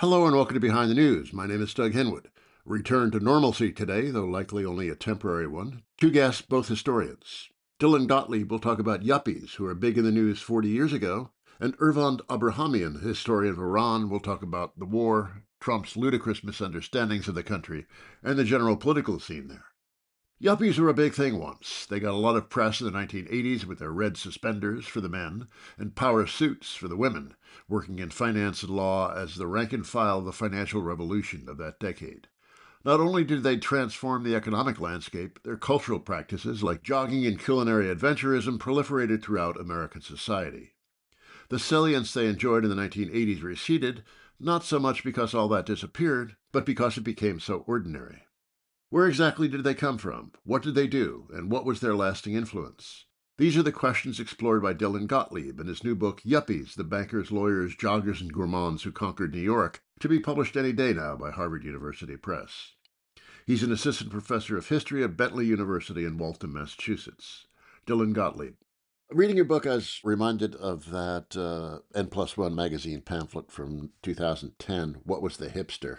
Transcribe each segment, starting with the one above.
Hello and welcome to Behind the News. My name is Doug Henwood. Return to normalcy today, though likely only a temporary one. Two guests, both historians. Dylan Gottlieb will talk about yuppies, who were big in the news 40 years ago, and Ervand Abrahamian, historian of Iran, will talk about the war, Trump's ludicrous misunderstandings of the country, and the general political scene there. Yuppies were a big thing once. They got a lot of press in the 1980s with their red suspenders for the men and power suits for the women, working in finance and law as the rank and file of the financial revolution of that decade. Not only did they transform the economic landscape, their cultural practices, like jogging and culinary adventurism, proliferated throughout American society. The salience they enjoyed in the 1980s receded, not so much because all that disappeared, but because it became so ordinary. Where exactly did they come from? What did they do? And what was their lasting influence? These are the questions explored by Dylan Gottlieb in his new book, Yuppies, the Bankers, Lawyers, Joggers, and Gourmands Who Conquered New York, to be published any day now by Harvard University Press. He's an assistant professor of history at Bentley University in Waltham, Massachusetts. Dylan Gottlieb. Reading your book, I was reminded of that N+1 magazine pamphlet from 2010, What Was the Hipster?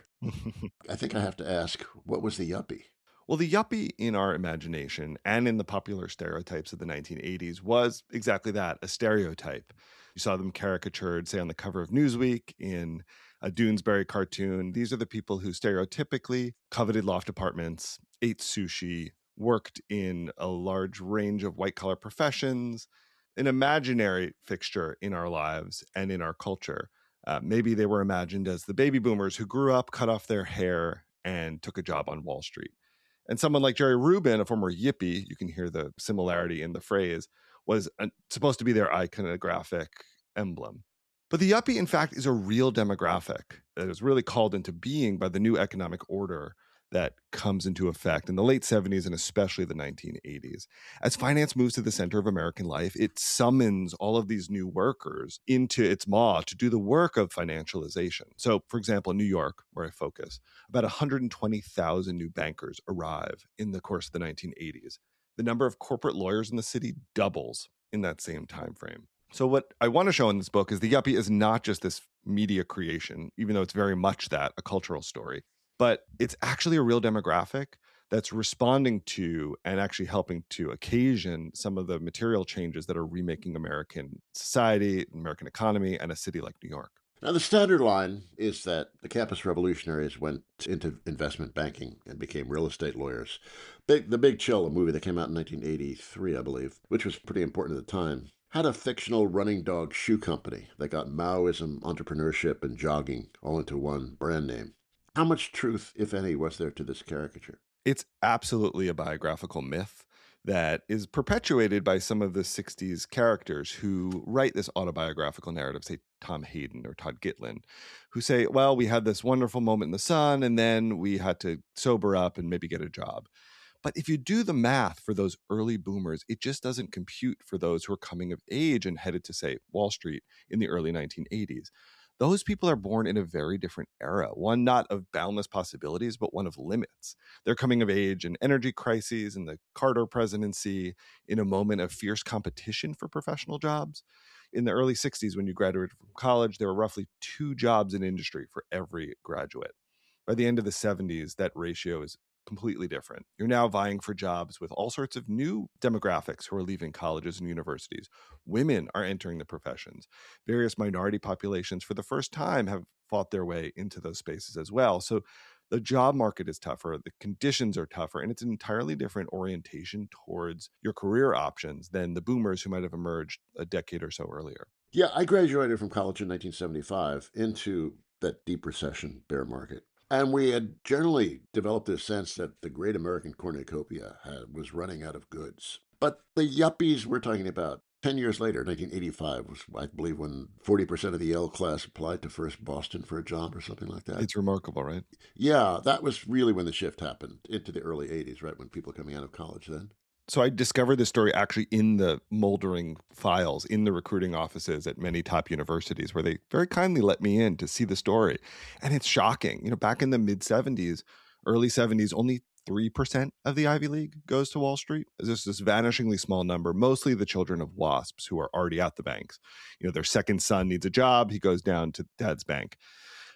I think I have to ask, what was the yuppie? Well, the yuppie in our imagination and in the popular stereotypes of the 1980s was exactly that, a stereotype. You saw them caricatured, say, on the cover of Newsweek, in a Doonesbury cartoon. These are the people who stereotypically coveted loft apartments, ate sushi, worked in a large range of white collar professions, an imaginary fixture in our lives and in our culture. Maybe they were imagined as the baby boomers who grew up, cut off their hair, and took a job on Wall Street. And someone like Jerry Rubin, a former yippie, you can hear the similarity in the phrase, was supposed to be their iconographic emblem. But the yuppie, in fact, is a real demographic that is really called into being by the new economic order that comes into effect in the late 70s and especially the 1980s. As finance moves to the center of American life, it summons all of these new workers into its maw to do the work of financialization. So, for example, in New York, where I focus, about 120,000 new bankers arrive in the course of the 1980s. The number of corporate lawyers in the city doubles in that same time frame. So what I want to show in this book is the yuppie is not just this media creation, even though it's very much that, a cultural story, but it's actually a real demographic that's responding to and actually helping to occasion some of the material changes that are remaking American society, American economy, and a city like New York. Now, the standard line is that the campus revolutionaries went into investment banking and became real estate lawyers. The Big Chill, a movie that came out in 1983, I believe, which was pretty important at the time, had a fictional running dog shoe company that got Maoism, entrepreneurship, and jogging all into one brand name. How much truth, if any, was there to this caricature? It's absolutely a biographical myth that is perpetuated by some of the 60s characters who write this autobiographical narrative, say Tom Hayden or Todd Gitlin, who say, well, we had this wonderful moment in the sun and then we had to sober up and maybe get a job. But if you do the math for those early boomers, it just doesn't compute for those who are coming of age and headed to, say, Wall Street in the early 1980s. Those people are born in a very different era, one not of boundless possibilities, but one of limits. They're coming of age in energy crises and the Carter presidency, in a moment of fierce competition for professional jobs. In the early 60s, when you graduated from college, there were roughly 2 jobs in industry for every graduate. By the end of the 70s, that ratio is completely different. You're now vying for jobs with all sorts of new demographics who are leaving colleges and universities. Women are entering the professions. Various minority populations, for the first time, have fought their way into those spaces as well. So the job market is tougher, the conditions are tougher, and it's an entirely different orientation towards your career options than the boomers who might have emerged a decade or so earlier. Yeah, I graduated from college in 1975 into that deep recession bear market. And we had generally developed this sense that the great American cornucopia was running out of goods. But the yuppies we're talking about, 10 years later, 1985, was, I believe, when 40% of the Yale class applied to First Boston for a job or something like that. It's remarkable, right? Yeah, that was really when the shift happened into the early 80s, right? When people were coming out of college then. So I discovered this story actually in the moldering files in the recruiting offices at many top universities, where they very kindly let me in to see the story. And it's shocking. Back in the mid 70s, early 70s, only 3% of the Ivy League goes to Wall Street. It's just this vanishingly small number, mostly the children of WASPs who are already at the banks. Their second son needs a job. He goes down to dad's bank.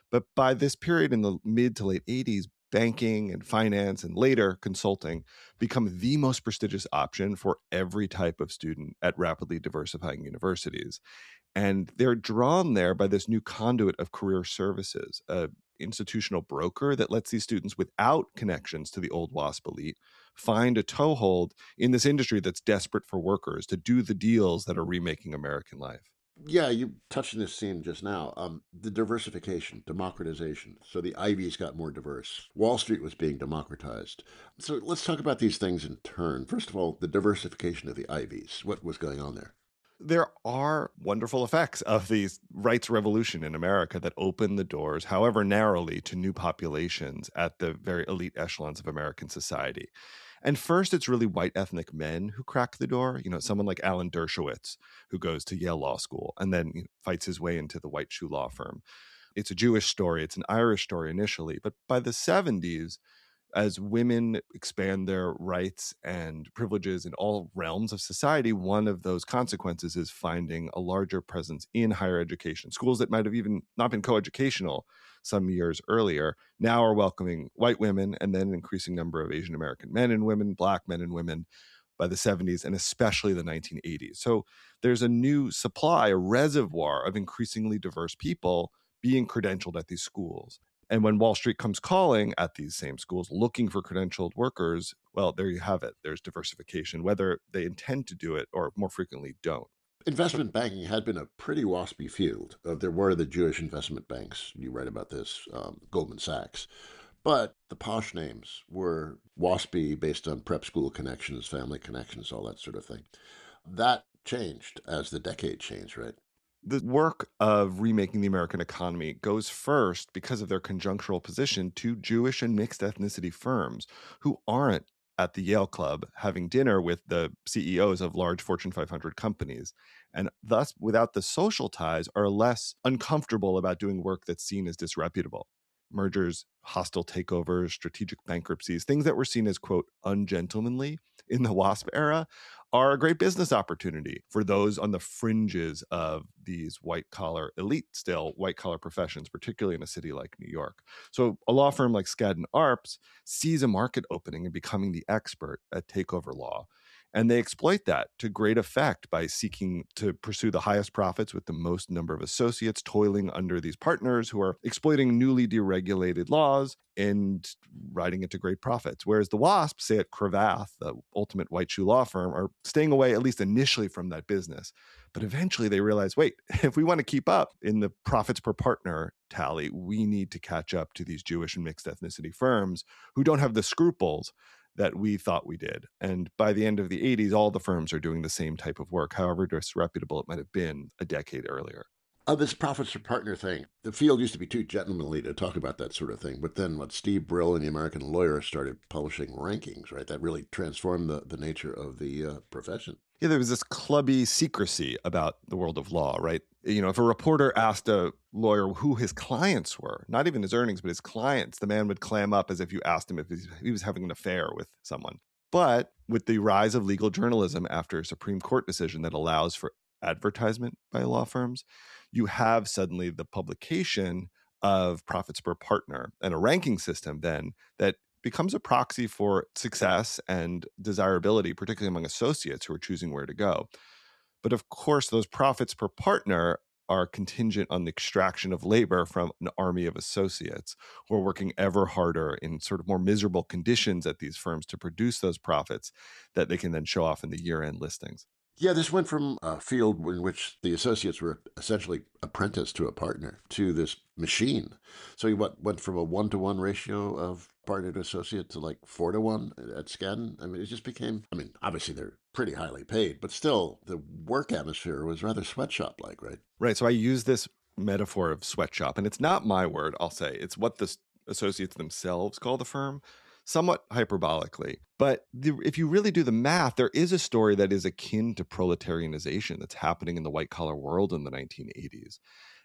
But by this period in the mid to late 80s, banking and finance and later consulting become the most prestigious option for every type of student at rapidly diversifying universities. And they're drawn there by this new conduit of career services, a institutional broker that lets these students without connections to the old WASP elite find a toehold in this industry that's desperate for workers to do the deals that are remaking American life. Yeah, you touched on this theme just now. The diversification, democratization. So the Ivies got more diverse. Wall Street was being democratized. So let's talk about these things in turn. First of all, the diversification of the Ivies. What was going on there? There are wonderful effects of these rights revolution in America that open the doors, however narrowly, to new populations at the very elite echelons of American society. And first, it's really white ethnic men who crack the door. Someone like Alan Dershowitz, who goes to Yale Law School and then fights his way into the White Shoe Law Firm. It's a Jewish story, it's an Irish story initially, but by the 70s, as women expand their rights and privileges in all realms of society, one of those consequences is finding a larger presence in higher education. Schools that might have even not been coeducational some years earlier now are welcoming white women and then an increasing number of Asian American men and women, Black men and women by the 70s and especially the 1980s. So there's a new supply, a reservoir of increasingly diverse people being credentialed at these schools. And when Wall Street comes calling at these same schools looking for credentialed workers, well, there you have it. There's diversification, whether they intend to do it or more frequently don't. Investment banking had been a pretty waspy field. There were the Jewish investment banks. You write about this, Goldman Sachs. But the posh names were waspy based on prep school connections, family connections, all that sort of thing. That changed as the decade changed, right? The work of remaking the American economy goes first, because of their conjunctural position, to Jewish and mixed ethnicity firms who aren't at the Yale Club having dinner with the CEOs of large Fortune 500 companies, and thus, without the social ties, are less uncomfortable about doing work that's seen as disreputable. Mergers, hostile takeovers, strategic bankruptcies, things that were seen as, quote, ungentlemanly in the WASP era, are a great business opportunity for those on the fringes of these white collar elite, still white collar professions, particularly in a city like New York. So a law firm like Skadden Arps sees a market opening and becoming the expert at takeover law. And they exploit that to great effect by seeking to pursue the highest profits with the most number of associates, toiling under these partners who are exploiting newly deregulated laws and riding into great profits. Whereas the WASP, say at Cravath, the ultimate white shoe law firm, are staying away, at least initially, from that business. But eventually they realize, wait, if we want to keep up in the profits per partner tally, we need to catch up to these Jewish and mixed ethnicity firms who don't have the scruples that we thought we did. And by the end of the 80s, all the firms are doing the same type of work, however disreputable it might have been a decade earlier. This profits per partner thing, the field used to be too gentlemanly to talk about that sort of thing. But then what Steve Brill and the American Lawyer started publishing rankings, right? That really transformed the nature of the profession. Yeah, there was this clubby secrecy about the world of law, right? If a reporter asked a lawyer who his clients were, not even his earnings, but his clients, the man would clam up as if you asked him if he was having an affair with someone. But with the rise of legal journalism after a Supreme Court decision that allows for advertisement by law firms, you have suddenly the publication of profits per partner and a ranking system then that becomes a proxy for success and desirability, particularly among associates who are choosing where to go. But of course, those profits per partner are contingent on the extraction of labor from an army of associates who are working ever harder in sort of more miserable conditions at these firms to produce those profits that they can then show off in the year-end listings. Yeah, this went from a field in which the associates were essentially apprenticed to a partner to this machine. So you went from a 1-to-1 ratio of partner to associate to like 4-to-1 at Skadden. I mean, it just became, I mean, obviously they're pretty highly paid, but still the work atmosphere was rather sweatshop like, right? Right. So I use this metaphor of sweatshop, and it's not my word, I'll say. It's what the associates themselves call the firm, somewhat hyperbolically. But if you really do the math, there is a story that is akin to proletarianization that's happening in the white collar world in the 1980s.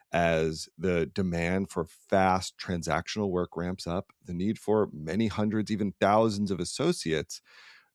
As the demand for fast transactional work ramps up, the need for many hundreds, even thousands of associates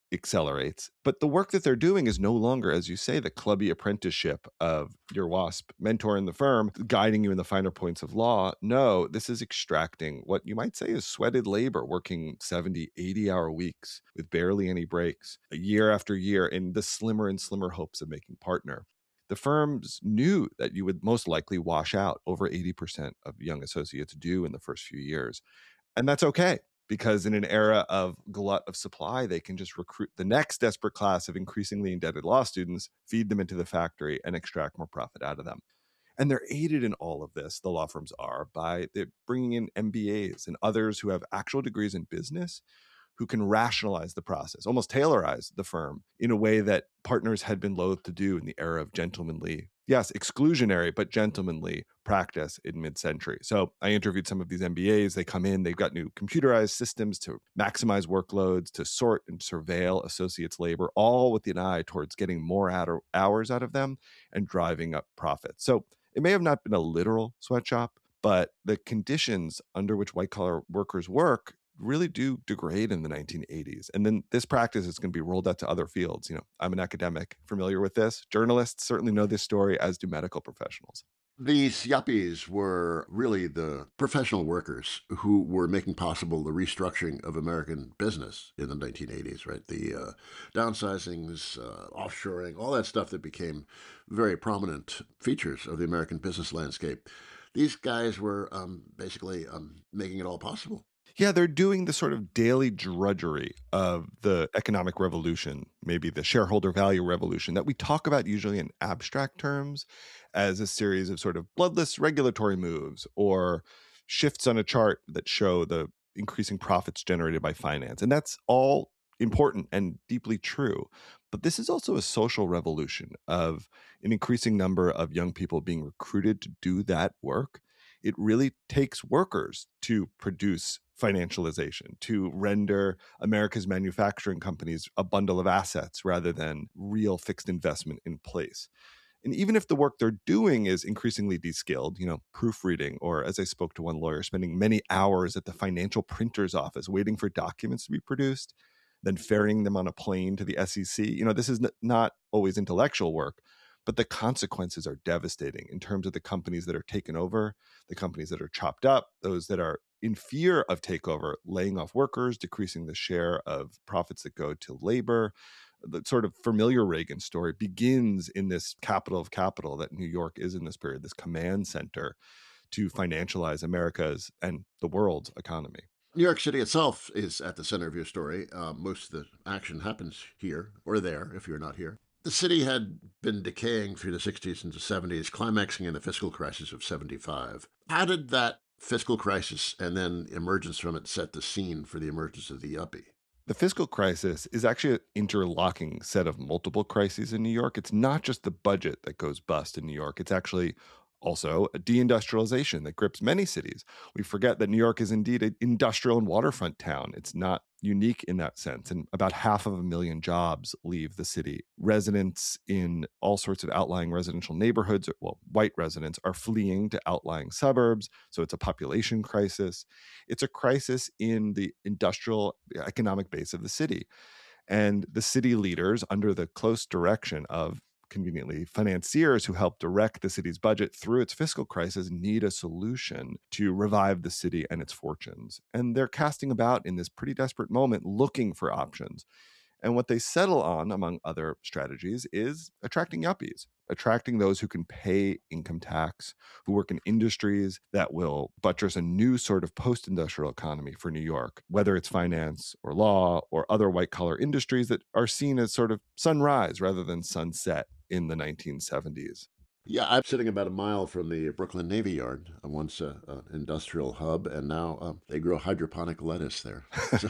accelerates. But the work that they're doing is no longer, as you say, the clubby apprenticeship of your WASP mentor in the firm guiding you in the finer points of law. No, this is extracting what you might say is sweated labor, working 70, 80-hour weeks with barely any breaks, year after year, in the slimmer and slimmer hopes of making partner. The firms knew that you would most likely wash out. Over 80% of young associates do in the first few years. And that's okay, because in an era of glut of supply, they can just recruit the next desperate class of increasingly indebted law students, feed them into the factory, and extract more profit out of them. And they're aided in all of this, the law firms are, by bringing in MBAs and others who have actual degrees in business, who can rationalize the process, almost tailorize the firm in a way that partners had been loath to do in the era of gentlemanly, yes, exclusionary, but gentlemanly practice in mid-century. So I interviewed some of these MBAs. They come in, they've got new computerized systems to maximize workloads, to sort and surveil associates' labor, all with an eye towards getting more hours out of them and driving up profits. So it may have not been a literal sweatshop, but the conditions under which white-collar workers work really do degrade in the 1980s. And then this practice is going to be rolled out to other fields. I'm an academic, familiar with this. Journalists certainly know this story, as do medical professionals. These yuppies were really the professional workers who were making possible the restructuring of American business in the 1980s, right? The downsizings, offshoring, all that stuff that became very prominent features of the American business landscape. These guys were basically making it all possible. Yeah, they're doing the sort of daily drudgery of the economic revolution, maybe the shareholder value revolution that we talk about usually in abstract terms as a series of sort of bloodless regulatory moves or shifts on a chart that show the increasing profits generated by finance. And that's all important and deeply true. But this is also a social revolution of an increasing number of young people being recruited to do that work. It really takes workers to produce financialization, to render America's manufacturing companies a bundle of assets rather than real fixed investment in place. And even if the work they're doing is increasingly de-skilled, proofreading, or as I spoke to one lawyer, spending many hours at the financial printer's office waiting for documents to be produced, then ferrying them on a plane to the SEC, this is not always intellectual work, but the consequences are devastating in terms of the companies that are taken over, the companies that are chopped up, those that are in fear of takeover, laying off workers, decreasing the share of profits that go to labor. The sort of familiar Reagan story begins in this capital of capital that New York is in this period, this command center to financialize America's and the world's economy. New York City itself is at the center of your story. Most of the action happens here or there if you're not here. The city had been decaying through the 60s into 70s, climaxing in the fiscal crisis of 75. How did that fiscal crisis and then emergence from it set the scene for the emergence of the yuppie? The fiscal crisis is actually an interlocking set of multiple crises in New York. It's not just the budget that goes bust in New York. It's actually also a deindustrialization that grips many cities. We forget that New York is indeed an industrial and waterfront town. It's not unique in that sense. And about 500,000 jobs leave the city. Residents in all sorts of outlying residential neighborhoods, well, white residents, are fleeing to outlying suburbs. So it's a population crisis. It's a crisis in the industrial economic base of the city. And the city leaders, under the close direction of conveniently financiers who help direct the city's budget through its fiscal crisis, need a solution to revive the city and its fortunes. And they're casting about in this pretty desperate moment, looking for options. And what they settle on, among other strategies, is attracting yuppies, attracting those who can pay income tax, who work in industries that will buttress a new sort of post-industrial economy for New York, whether it's finance or law or other white-collar industries that are seen as sort of sunrise rather than sunset in the 1970s. Yeah, I'm sitting about a mile from the Brooklyn Navy Yard, once an industrial hub, and now they grow hydroponic lettuce there. So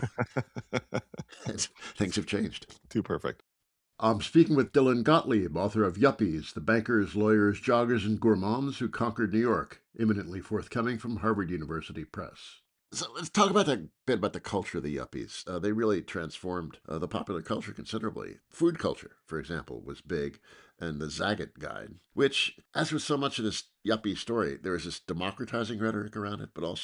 things have changed. Too perfect. I'm speaking with Dylan Gottlieb, author of Yuppies, The Bankers, Lawyers, Joggers, and Gourmands Who Conquered New York, imminently forthcoming from Harvard University Press. So let's talk about a bit about the culture of the yuppies. They really transformed the popular culture considerably. Food culture, for example, was big, and the Zagat Guide, which, as with so much of this yuppie story, there is this democratizing rhetoric around it, but also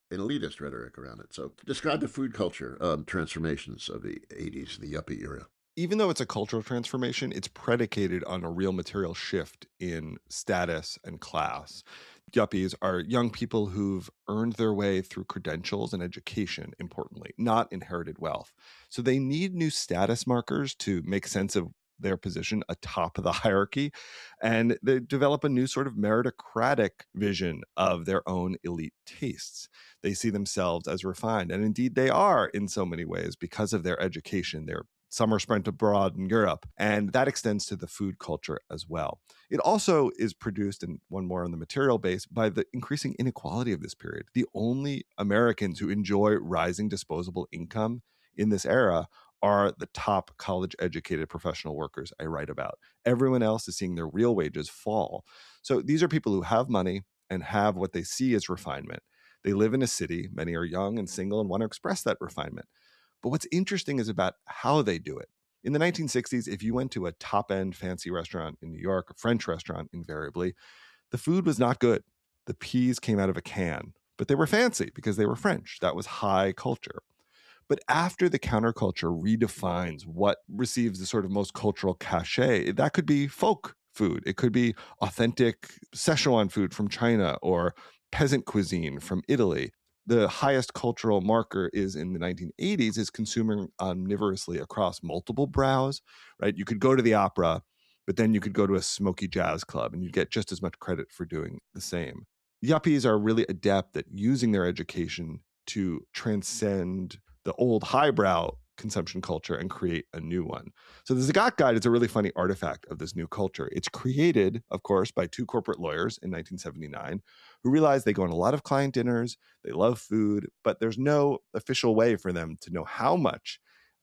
an elitist rhetoric around it. So describe the food culture transformations of the 80s, the yuppie era. Even though it's a cultural transformation, it's predicated on a real material shift in status and class. Yuppies are young people who've earned their way through credentials and education, importantly, not inherited wealth. So they need new status markers to make sense of their position atop of the hierarchy. And they develop a new sort of meritocratic vision of their own elite tastes. They see themselves as refined. And indeed, they are in so many ways because of their education, their summer spent abroad in Europe, and that extends to the food culture as well. It also is produced, and one more on the material base, by the increasing inequality of this period. The only Americans who enjoy rising disposable income in this era are the top college educated professional workers I write about. Everyone else is seeing their real wages fall. So these are people who have money and have what they see as refinement. They live in a city, many are young and single and want to express that refinement. But what's interesting is about how they do it. In the 1960s, if you went to a top end fancy restaurant in New York, a French restaurant invariably, the food was not good. The peas came out of a can, but they were fancy because they were French. That was high culture. But after the counterculture redefines what receives the sort of most cultural cachet, that could be folk food. It could be authentic Szechuan food from China or peasant cuisine from Italy. The highest cultural marker is in the 1980s is consuming omnivorously across multiple brows, right? You could go to the opera, but then you could go to a smoky jazz club and you'd get just as much credit for doing the same. Yuppies are really adept at using their education to transcend the old highbrow consumption culture and create a new one. So the Zagat Guide is a really funny artifact of this new culture. It's created, of course, by two corporate lawyers in 1979 who realized they go on a lot of client dinners, they love food, but there's no official way for them to know how much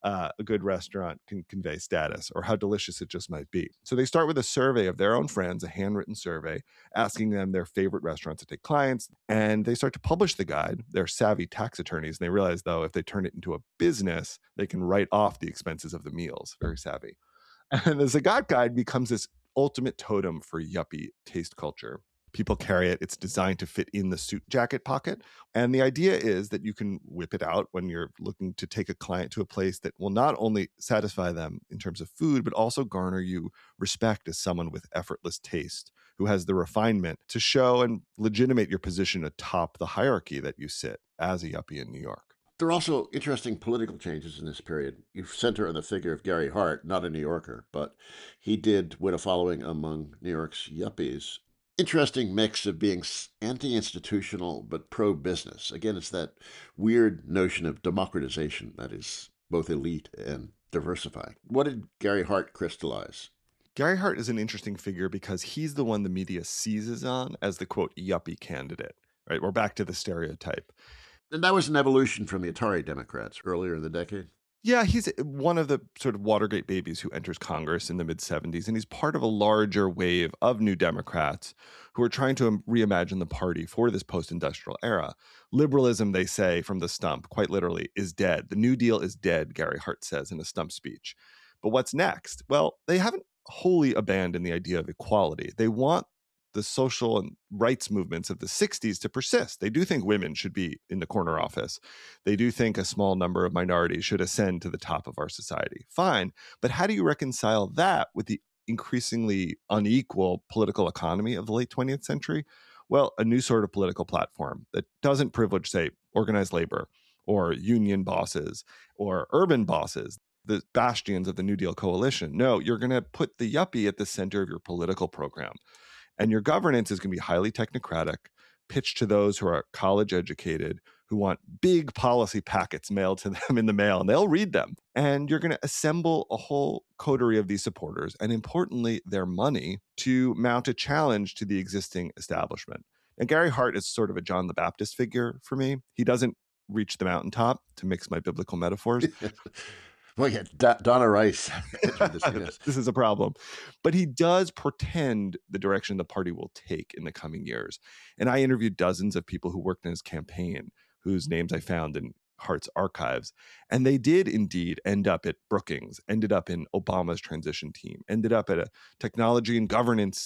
a good restaurant can convey status or how delicious it just might be. So they start with a survey of their own friends, a handwritten survey, asking them their favorite restaurants to take clients. And they start to publish the guide. They're savvy tax attorneys. And they realize, though, if they turn it into a business, they can write off the expenses of the meals. Very savvy. And the Zagat Guide becomes this ultimate totem for yuppie taste culture. People carry it. It's designed to fit in the suit jacket pocket. And the idea is that you can whip it out when you're looking to take a client to a place that will not only satisfy them in terms of food, but also garner you respect as someone with effortless taste who has the refinement to show and legitimate your position atop the hierarchy that you sit as a yuppie in New York. There are also interesting political changes in this period. You center on the figure of Gary Hart, not a New Yorker, but he did win a following among New York's yuppies. Interesting mix of being anti-institutional but pro-business. Again, it's that weird notion of democratization that is both elite and diversifying. What did Gary Hart crystallize? Gary Hart is an interesting figure because he's the one the media seizes on as the quote yuppie candidate, right? We're back to the stereotype. And that was an evolution from the Atari Democrats earlier in the decade. Yeah, he's one of the sort of Watergate babies who enters Congress in the mid 70s, and he's part of a larger wave of New Democrats who are trying to reimagine the party for this post industrial era. Liberalism, they say from the stump, quite literally, is dead. The New Deal is dead, Gary Hart says in a stump speech. But what's next? Well, they haven't wholly abandoned the idea of equality. They want the social and rights movements of the 60s to persist. They do think women should be in the corner office. They do think a small number of minorities should ascend to the top of our society. Fine. But how do you reconcile that with the increasingly unequal political economy of the late 20th century? Well, a new sort of political platform that doesn't privilege, say, organized labor or union bosses or urban bosses, the bastions of the New Deal coalition. No, you're going to put the yuppie at the center of your political program. And your governance is going to be highly technocratic, pitched to those who are college educated, who want big policy packets mailed to them in the mail, and they'll read them. And you're going to assemble a whole coterie of these supporters, and importantly, their money to mount a challenge to the existing establishment. And Gary Hart is sort of a John the Baptist figure for me. He doesn't reach the mountaintop, to mix my biblical metaphors. Well, yeah, Donna Rice. This is a problem. But he does portend the direction the party will take in the coming years. And I interviewed dozens of people who worked in his campaign, whose names I found in Hart's archives. And they did indeed end up at Brookings, ended up in Obama's transition team, ended up at a technology and governance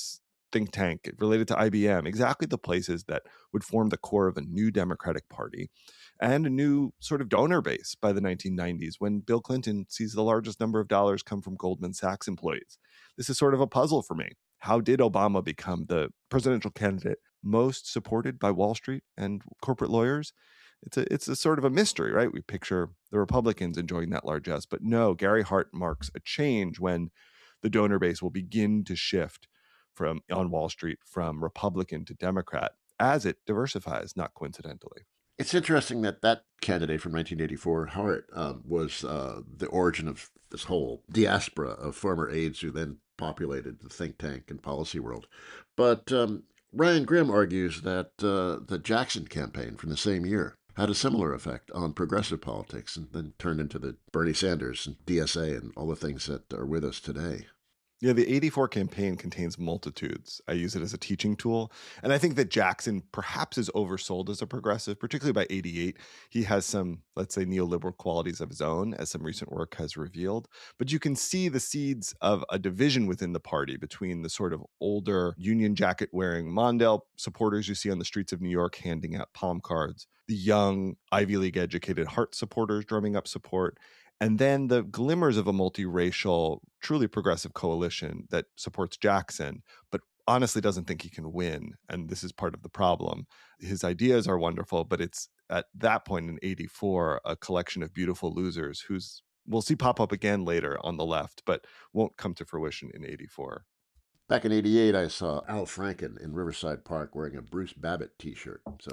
think tank related to IBM, exactly the places that would form the core of a new Democratic Party and a new sort of donor base by the 1990s when Bill Clinton sees the largest number of dollars come from Goldman Sachs employees. This is sort of a puzzle for me. How did Obama become the presidential candidate most supported by Wall Street and corporate lawyers? It's a sort of a mystery, right? We picture the Republicans enjoying that largesse, but no, Gary Hart marks a change when the donor base will begin to shift from on Wall Street from Republican to Democrat as it diversifies, not coincidentally. It's interesting that that candidate from 1984, Hart, was the origin of this whole diaspora of former aides who then populated the think tank and policy world. But Ryan Grimm argues that the Jackson campaign from the same year had a similar effect on progressive politics and then turned into the Bernie Sanders and DSA and all the things that are with us today. Yeah, the 84 campaign contains multitudes. I use it as a teaching tool. And I think that Jackson perhaps is oversold as a progressive, particularly by 88. He has some, let's say, neoliberal qualities of his own, as some recent work has revealed. But you can see the seeds of a division within the party between the sort of older Union Jacket wearing Mondale supporters you see on the streets of New York handing out palm cards, the young Ivy League educated Hart supporters drumming up support, and then the glimmers of a multiracial, truly progressive coalition that supports Jackson, but honestly doesn't think he can win. And this is part of the problem. His ideas are wonderful, but it's at that point in 84, a collection of beautiful losers who's we'll see pop up again later on the left, but won't come to fruition in 84. Back in 88, I saw Al Franken in Riverside Park wearing a Bruce Babbitt t-shirt. So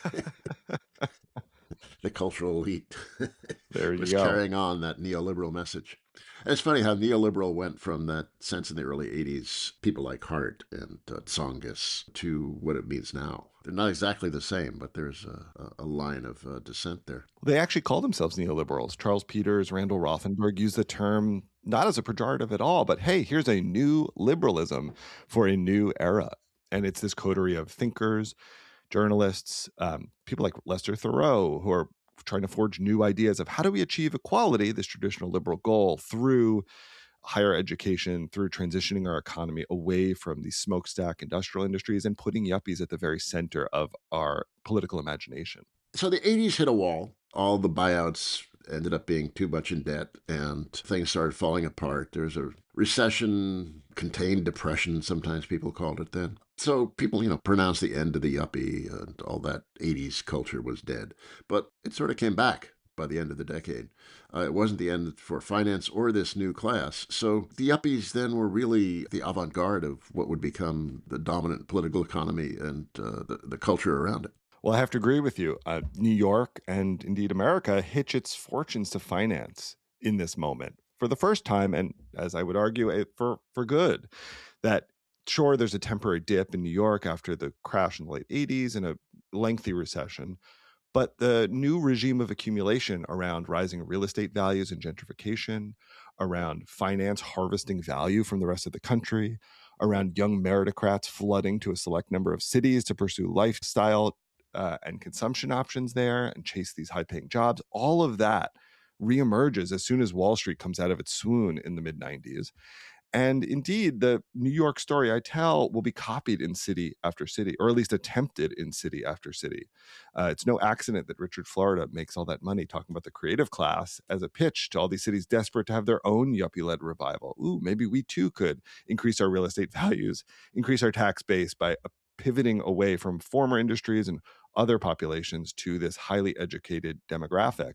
the cultural elite There you was go. carrying on that neoliberal message. And it's funny how neoliberal went from that sense in the early 80s, people like Hart and Tsongas, to what it means now. They're not exactly the same, but there's a line of dissent there. They actually call themselves neoliberals. Charles Peters, Randall Rothenberg use the term not as a pejorative at all, but hey, here's a new liberalism for a new era. And it's this coterie of thinkers, journalists, people like Lester Thoreau, who are trying to forge new ideas of how do we achieve equality, this traditional liberal goal, through higher education, through transitioning our economy away from these smokestack industrial industries and putting yuppies at the very center of our political imagination. So the 80s hit a wall. All the buyouts ended up being too much in debt and things started falling apart. There's a recession, contained depression, sometimes people called it then. So people, pronounced the end of the yuppie and all that 80s culture was dead. But it sort of came back by the end of the decade. It wasn't the end for finance or this new class. So the yuppies then were really the avant-garde of what would become the dominant political economy and the culture around it. Well, I have to agree with you. New York and indeed America hitch its fortunes to finance in this moment for the first time, and as I would argue, for good. That sure, there's a temporary dip in New York after the crash in the late 80s and a lengthy recession, but the new regime of accumulation around rising real estate values and gentrification, around finance harvesting value from the rest of the country, around young meritocrats flooding to a select number of cities to pursue lifestyle and consumption options there and chase these high-paying jobs, all of that reemerges as soon as Wall Street comes out of its swoon in the mid-90s. And indeed, the New York story I tell will be copied in city after city, or at least attempted in city after city. It's no accident that Richard Florida makes all that money talking about the creative class as a pitch to all these cities desperate to have their own yuppie-led revival. Ooh, maybe we too could increase our real estate values, increase our tax base by pivoting away from former industries and other populations to this highly educated demographic.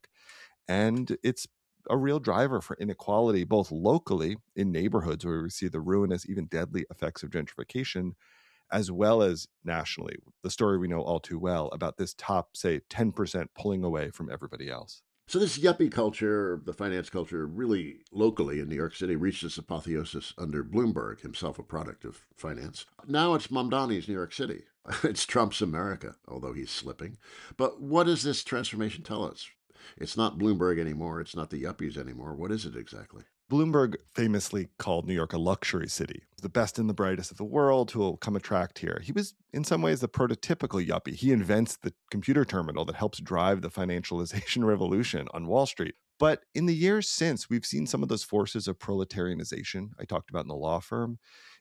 And it's a real driver for inequality, both locally in neighborhoods where we see the ruinous, even deadly effects of gentrification, as well as nationally. The story we know all too well about this top, say, 10% pulling away from everybody else. So this yuppie culture, the finance culture, really locally in New York City reached its apotheosis under Bloomberg, himself a product of finance. Now it's Mamdani's New York City. It's Trump's America, although he's slipping. But what does this transformation tell us? It's not Bloomberg anymore. It's not the yuppies anymore. What is it exactly? Bloomberg famously called New York a luxury city, the best and the brightest of the world who will come attract here. He was, in some ways, the prototypical yuppie. He invents the computer terminal that helps drive the financialization revolution on Wall Street. But in the years since, we've seen some of those forces of proletarianization I talked about in the law firm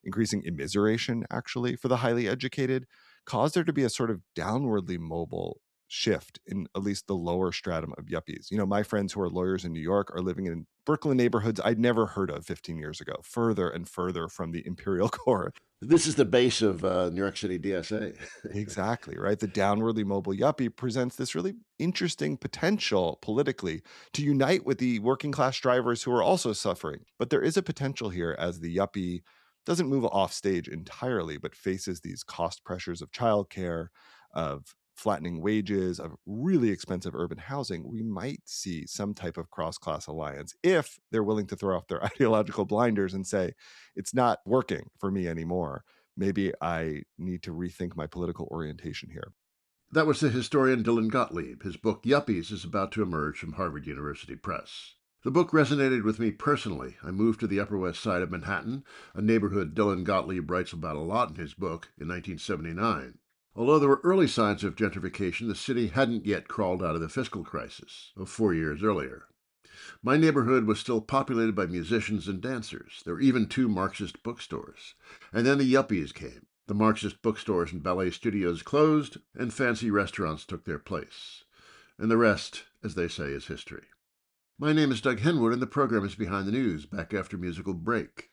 increasing immiseration, actually, for the highly educated, caused there to be a sort of downwardly mobile shift in at least the lower stratum of yuppies. My friends who are lawyers in New York are living in Brooklyn neighborhoods I'd never heard of 15 years ago, further and further from the imperial core. This is the base of New York City DSA. Exactly, right? The downwardly mobile yuppie presents this really interesting potential politically to unite with the working class drivers who are also suffering. But there is a potential here as the yuppie doesn't move off stage entirely, but faces these cost pressures of childcare, of flattening wages, of really expensive urban housing. We might see some type of cross-class alliance if they're willing to throw off their ideological blinders and say, it's not working for me anymore. Maybe I need to rethink my political orientation here. That was the historian Dylan Gottlieb. His book Yuppies is about to emerge from Harvard University Press. The book resonated with me personally. I moved to the Upper West Side of Manhattan, a neighborhood Dylan Gottlieb writes about a lot in his book, in 1979. Although there were early signs of gentrification, the city hadn't yet crawled out of the fiscal crisis of 4 years earlier. My neighborhood was still populated by musicians and dancers. There were even 2 Marxist bookstores. And then the yuppies came. The Marxist bookstores and ballet studios closed, and fancy restaurants took their place. And the rest, as they say, is history. My name is Doug Henwood, and the program is Behind the News, back after musical break.